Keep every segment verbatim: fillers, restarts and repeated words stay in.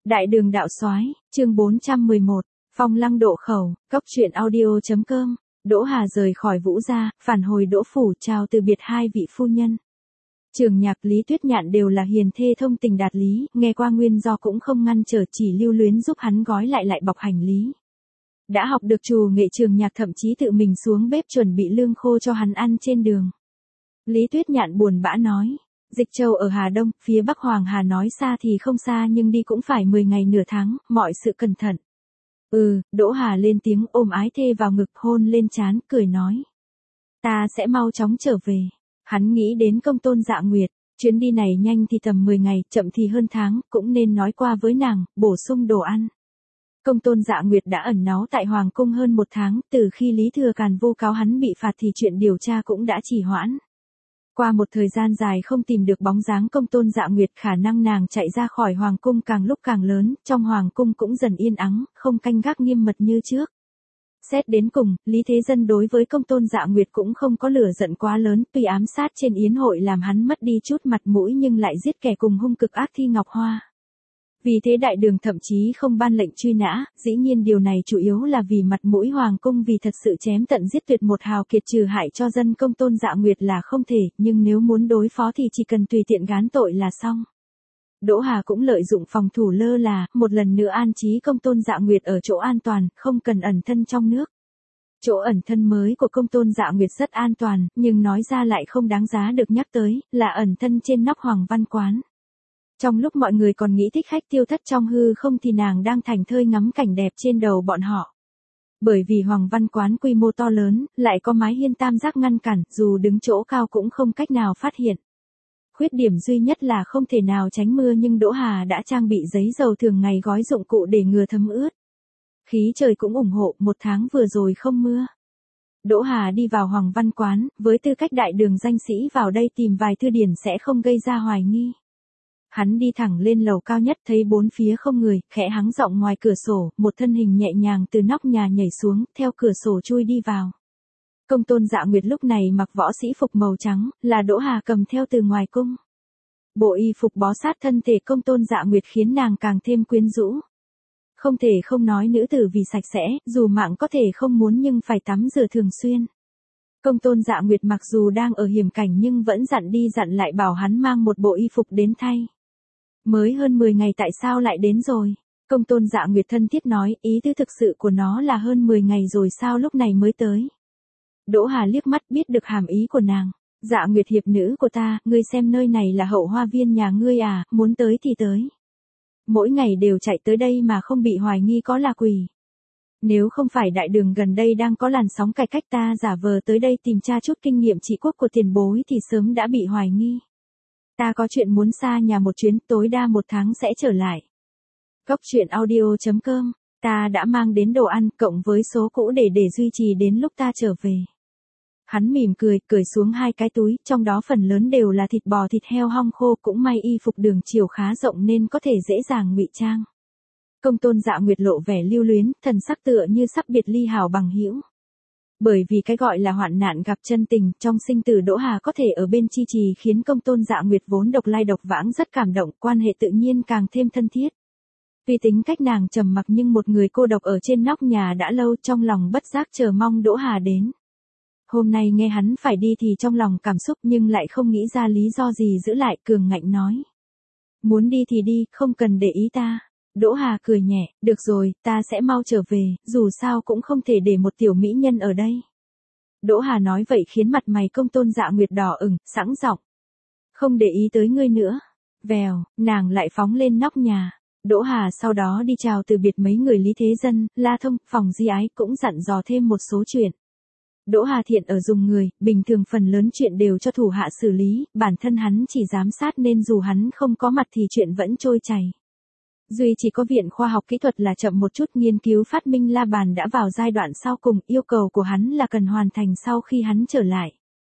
Đại đường đạo soái, chương bốn trăm mười một, Phong Lăng độ khẩu, cốc truyện audio.com. Đỗ Hà rời khỏi Vũ gia, phản hồi Đỗ phủ chào từ biệt hai vị phu nhân. Trường Nhạc, Lý Tuyết Nhạn đều là hiền thê thông tình đạt lý, nghe qua nguyên do cũng không ngăn trở, chỉ lưu luyến giúp hắn gói lại lại bọc hành lý. Đã học được trù nghệ, Trường Nhạc thậm chí tự mình xuống bếp chuẩn bị lương khô cho hắn ăn trên đường. Lý Tuyết Nhạn buồn bã nói, Dịch Châu ở Hà Đông, phía Bắc Hoàng Hà nói xa thì không xa nhưng đi cũng phải mười ngày nửa tháng, mọi sự cẩn thận. Ừ, Đỗ Hà lên tiếng, ôm ái thê vào ngực, hôn lên trán, cười nói. Ta sẽ mau chóng trở về. Hắn nghĩ đến Công Tôn Dạ Nguyệt, chuyến đi này nhanh thì tầm mười ngày, chậm thì hơn tháng, cũng nên nói qua với nàng, bổ sung đồ ăn. Công Tôn Dạ Nguyệt đã ẩn náu tại Hoàng cung hơn một tháng, từ khi Lý Thừa Càn vu cáo hắn bị phạt thì chuyện điều tra cũng đã trì hoãn. Qua một thời gian dài không tìm được bóng dáng Công Tôn Dạ Nguyệt, khả năng nàng chạy ra khỏi Hoàng cung càng lúc càng lớn, trong Hoàng cung cũng dần yên ắng, không canh gác nghiêm mật như trước. Xét đến cùng, Lý Thế Dân đối với Công Tôn Dạ Nguyệt cũng không có lửa giận quá lớn, tuy ám sát trên yến hội làm hắn mất đi chút mặt mũi nhưng lại giết kẻ cùng hung cực ác Thi Ngọc Hoa. Vì thế đại đường thậm chí không ban lệnh truy nã, dĩ nhiên điều này chủ yếu là vì mặt mũi Hoàng cung, vì thật sự chém tận giết tuyệt một hào kiệt trừ hại cho dân Công Tôn Dạ Nguyệt là không thể, nhưng nếu muốn đối phó thì chỉ cần tùy tiện gán tội là xong. Đỗ Hà cũng lợi dụng phòng thủ lơ là, một lần nữa an trí Công Tôn Dạ Nguyệt ở chỗ an toàn, không cần ẩn thân trong nước. Chỗ ẩn thân mới của Công Tôn Dạ Nguyệt rất an toàn, nhưng nói ra lại không đáng giá được nhắc tới, là ẩn thân trên nóc Hoàng Văn Quán. Trong lúc mọi người còn nghĩ thích khách tiêu thất trong hư không thì nàng đang thảnh thơi ngắm cảnh đẹp trên đầu bọn họ. Bởi vì Hoàng Văn Quán quy mô to lớn, lại có mái hiên tam giác ngăn cản, dù đứng chỗ cao cũng không cách nào phát hiện. Khuyết điểm duy nhất là không thể nào tránh mưa, nhưng Đỗ Hà đã trang bị giấy dầu thường ngày gói dụng cụ để ngừa thấm ướt. Khí trời cũng ủng hộ, một tháng vừa rồi không mưa. Đỗ Hà đi vào Hoàng Văn Quán, với tư cách đại đường danh sĩ vào đây tìm vài thư điển sẽ không gây ra hoài nghi. Hắn đi thẳng lên lầu cao nhất, thấy bốn phía không người, khẽ hắng giọng ngoài cửa sổ, một thân hình nhẹ nhàng từ nóc nhà nhảy xuống, theo cửa sổ chui đi vào. Công Tôn Dạ Nguyệt lúc này mặc võ sĩ phục màu trắng, là Đỗ Hà cầm theo từ ngoài cung. Bộ y phục bó sát thân thể Công Tôn Dạ Nguyệt khiến nàng càng thêm quyến rũ. Không thể không nói nữ tử vì sạch sẽ, dù mạng có thể không muốn nhưng phải tắm rửa thường xuyên. Công Tôn Dạ Nguyệt mặc dù đang ở hiểm cảnh nhưng vẫn dặn đi dặn lại bảo hắn mang một bộ y phục đến thay. Mới hơn mười ngày tại sao lại đến rồi? Công Tôn Dạ Nguyệt thân thiết nói, ý tứ thực sự của nó là hơn mười ngày rồi sao lúc này mới tới. Đỗ Hà liếc mắt biết được hàm ý của nàng. Dạ Nguyệt hiệp nữ của ta, ngươi xem nơi này là hậu hoa viên nhà ngươi à, muốn tới thì tới. Mỗi ngày đều chạy tới đây mà không bị hoài nghi có là quỷ. Nếu không phải đại đường gần đây đang có làn sóng cải cách, ta giả vờ tới đây tìm tra chút kinh nghiệm trị quốc của tiền bối thì sớm đã bị hoài nghi. Ta có chuyện muốn xa nhà một chuyến, tối đa một tháng sẽ trở lại. Cốc truyện audio.com, ta đã mang đến đồ ăn cộng với số cũ để để duy trì đến lúc ta trở về. Hắn mỉm cười, cởi xuống hai cái túi, trong đó phần lớn đều là thịt bò thịt heo hong khô, cũng may y phục đường chiều khá rộng nên có thể dễ dàng ngụy trang. Công Tôn Dạ Nguyệt lộ vẻ lưu luyến, thần sắc tựa như sắp biệt ly hảo bằng hữu. Bởi vì cái gọi là hoạn nạn gặp chân tình, trong sinh tử Đỗ Hà có thể ở bên chi trì khiến Công Tôn Dạ Nguyệt vốn độc lai độc vãng rất cảm động, quan hệ tự nhiên càng thêm thân thiết. Tuy tính cách nàng trầm mặc nhưng một người cô độc ở trên nóc nhà đã lâu, trong lòng bất giác chờ mong Đỗ Hà đến. Hôm nay nghe hắn phải đi thì trong lòng cảm xúc nhưng lại không nghĩ ra lý do gì giữ lại, cường ngạnh nói. Muốn đi thì đi, không cần để ý ta. Đỗ Hà cười nhẹ, được rồi, ta sẽ mau trở về, dù sao cũng không thể để một tiểu mỹ nhân ở đây. Đỗ Hà nói vậy khiến mặt mày Công Tôn Dạ Nguyệt đỏ ửng, sẵn giọng. Không để ý tới ngươi nữa. Vèo, nàng lại phóng lên nóc nhà. Đỗ Hà sau đó đi chào từ biệt mấy người Lý Thế Dân, La Thông, Phòng Di Ái, cũng dặn dò thêm một số chuyện. Đỗ Hà thiện ở dùng người, bình thường phần lớn chuyện đều cho thủ hạ xử lý, bản thân hắn chỉ giám sát nên dù hắn không có mặt thì chuyện vẫn trôi chảy. Duy chỉ có Viện Khoa học Kỹ thuật là chậm một chút, nghiên cứu phát minh la bàn đã vào giai đoạn sau cùng, yêu cầu của hắn là cần hoàn thành sau khi hắn trở lại.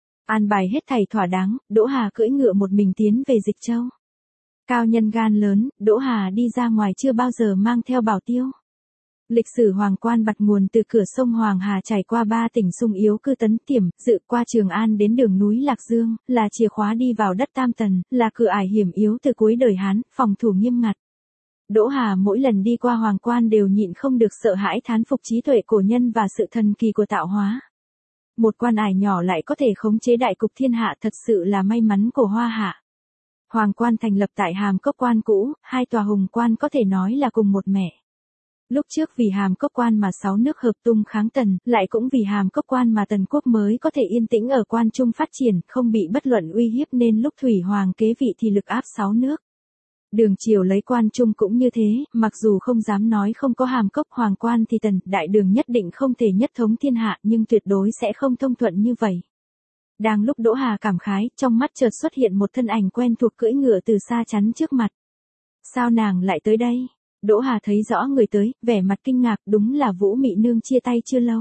An bài hết thảy thỏa đáng, Đỗ Hà cưỡi ngựa một mình tiến về Dịch Châu. Cao nhân gan lớn, Đỗ Hà đi ra ngoài chưa bao giờ mang theo bảo tiêu. Lịch sử Hoàng Quan bắt nguồn từ cửa sông Hoàng Hà trải qua ba tỉnh sung yếu cư Tấn Tiểm, dự qua Trường An đến đường núi Lạc Dương, là chìa khóa đi vào đất Tam Tần, là cửa ải hiểm yếu từ cuối đời Hán, phòng thủ nghiêm ngặt. Đỗ Hà mỗi lần đi qua Hoàng Quan đều nhịn không được sợ hãi thán phục trí tuệ cổ nhân và sự thần kỳ của tạo hóa. Một quan ải nhỏ lại có thể khống chế đại cục thiên hạ, thật sự là may mắn của Hoa Hạ. Hoàng Quan thành lập tại Hàm Cốc Quan cũ, hai tòa Hùng Quan có thể nói là cùng một mẹ. Lúc trước vì Hàm Cốc Quan mà sáu nước hợp tung kháng Tần, lại cũng vì Hàm Cốc Quan mà Tần quốc mới có thể yên tĩnh ở Quan Trung phát triển, không bị bất luận uy hiếp, nên lúc Thủy Hoàng kế vị thì lực áp sáu nước. Đường Triều lấy Quan Trung cũng như thế, mặc dù không dám nói không có Hàm Cốc Hoàng Quan thì Tần Đại Đường nhất định không thể nhất thống thiên hạ, nhưng tuyệt đối sẽ không thông thuận như vậy. Đang lúc Đỗ Hà cảm khái, trong mắt chợt xuất hiện một thân ảnh quen thuộc cưỡi ngựa từ xa chắn trước mặt. Sao nàng lại tới đây? Đỗ Hà thấy rõ người tới, vẻ mặt kinh ngạc, đúng là Vũ Mị Nương chia tay chưa lâu.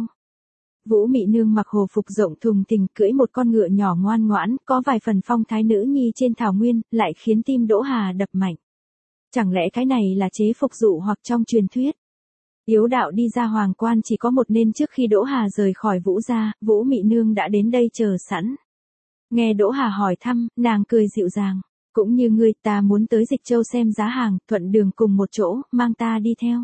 Vũ Mị Nương mặc hồ phục rộng thùng thình, cưỡi một con ngựa nhỏ ngoan ngoãn, có vài phần phong thái nữ nhi trên thảo nguyên, lại khiến tim Đỗ Hà đập mạnh. Chẳng lẽ cái này là chế phục dụ hoặc trong truyền thuyết? Yếu đạo đi ra Hoàng Quan chỉ có một, nên trước khi Đỗ Hà rời khỏi Vũ gia, Vũ Mị Nương đã đến đây chờ sẵn. Nghe Đỗ Hà hỏi thăm, nàng cười dịu dàng. Cũng như ngươi, ta muốn tới Dịch Châu xem giá hàng, thuận đường cùng một chỗ, mang ta đi theo.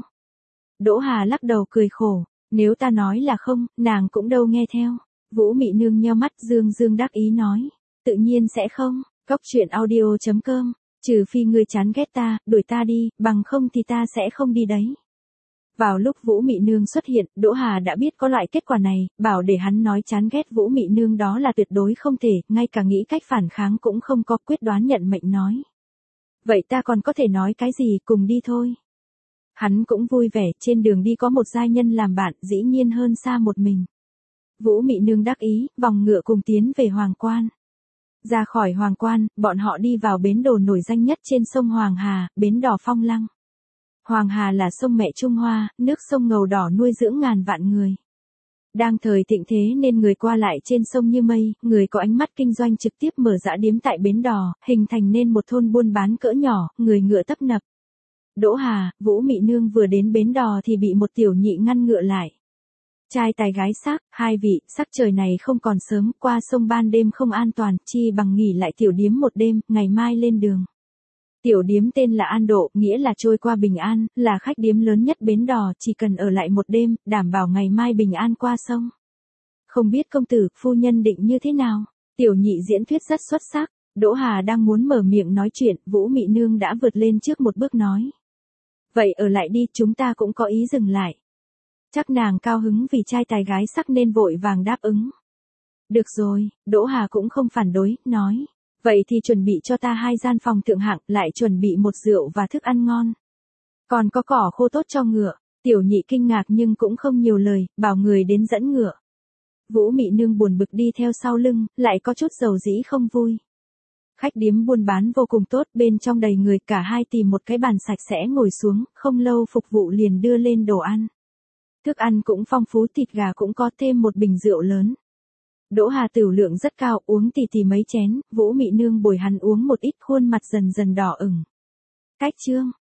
Đỗ Hà lắc đầu cười khổ, nếu ta nói là không, nàng cũng đâu nghe theo. Vũ Mị Nương nheo mắt dương dương đắc ý nói, tự nhiên sẽ không. Cốc truyện audio chấm com, trừ phi ngươi chán ghét ta, đuổi ta đi, bằng không thì ta sẽ không đi đấy. Vào lúc Vũ Mị Nương xuất hiện, Đỗ Hà đã biết có loại kết quả này, bảo để hắn nói chán ghét Vũ Mị Nương đó là tuyệt đối không thể, ngay cả nghĩ cách phản kháng cũng không có, quyết đoán nhận mệnh nói. Vậy ta còn có thể nói cái gì, cùng đi thôi. Hắn cũng vui vẻ, trên đường đi có một giai nhân làm bạn, dĩ nhiên hơn xa một mình. Vũ Mị Nương đắc ý, vòng ngựa cùng tiến về Hoàng Quan. Ra khỏi Hoàng Quan, bọn họ đi vào bến đò nổi danh nhất trên sông Hoàng Hà, bến đò Phong Lăng. Hoàng Hà là sông mẹ Trung Hoa, nước sông ngầu đỏ nuôi dưỡng ngàn vạn người. Đang thời thịnh thế nên người qua lại trên sông như mây, người có ánh mắt kinh doanh trực tiếp mở dã điếm tại bến đò, hình thành nên một thôn buôn bán cỡ nhỏ, người ngựa tấp nập. Đỗ Hà, Vũ Mị Nương vừa đến bến đò thì bị một tiểu nhị ngăn ngựa lại. Trai tài gái sắc, hai vị, sắc trời này không còn sớm, qua sông ban đêm không an toàn, chi bằng nghỉ lại tiểu điếm một đêm, ngày mai lên đường. Tiểu điếm tên là An Độ, nghĩa là trôi qua bình an, là khách điếm lớn nhất bến đò, chỉ cần ở lại một đêm, đảm bảo ngày mai bình an qua sông. Không biết công tử, phu nhân định như thế nào? Tiểu nhị diễn thuyết rất xuất sắc. Đỗ Hà đang muốn mở miệng nói chuyện, Vũ Mị Nương đã vượt lên trước một bước nói. Vậy ở lại đi, chúng ta cũng có ý dừng lại. Chắc nàng cao hứng vì trai tài gái sắc nên vội vàng đáp ứng. Được rồi, Đỗ Hà cũng không phản đối, nói. Vậy thì chuẩn bị cho ta hai gian phòng thượng hạng, lại chuẩn bị một rượu và thức ăn ngon. Còn có cỏ khô tốt cho ngựa. Tiểu nhị kinh ngạc nhưng cũng không nhiều lời, bảo người đến dẫn ngựa. Vũ Mị Nương buồn bực đi theo sau lưng, lại có chút dầu dĩ không vui. Khách điếm buôn bán vô cùng tốt, bên trong đầy người, cả hai tìm một cái bàn sạch sẽ ngồi xuống, không lâu phục vụ liền đưa lên đồ ăn. Thức ăn cũng phong phú, thịt gà cũng có, thêm một bình rượu lớn. Đỗ Hà tửu lượng rất cao, uống tì tì mấy chén, Vũ Mị Nương bồi hắn uống một ít, khuôn mặt dần dần đỏ ửng. Cách chương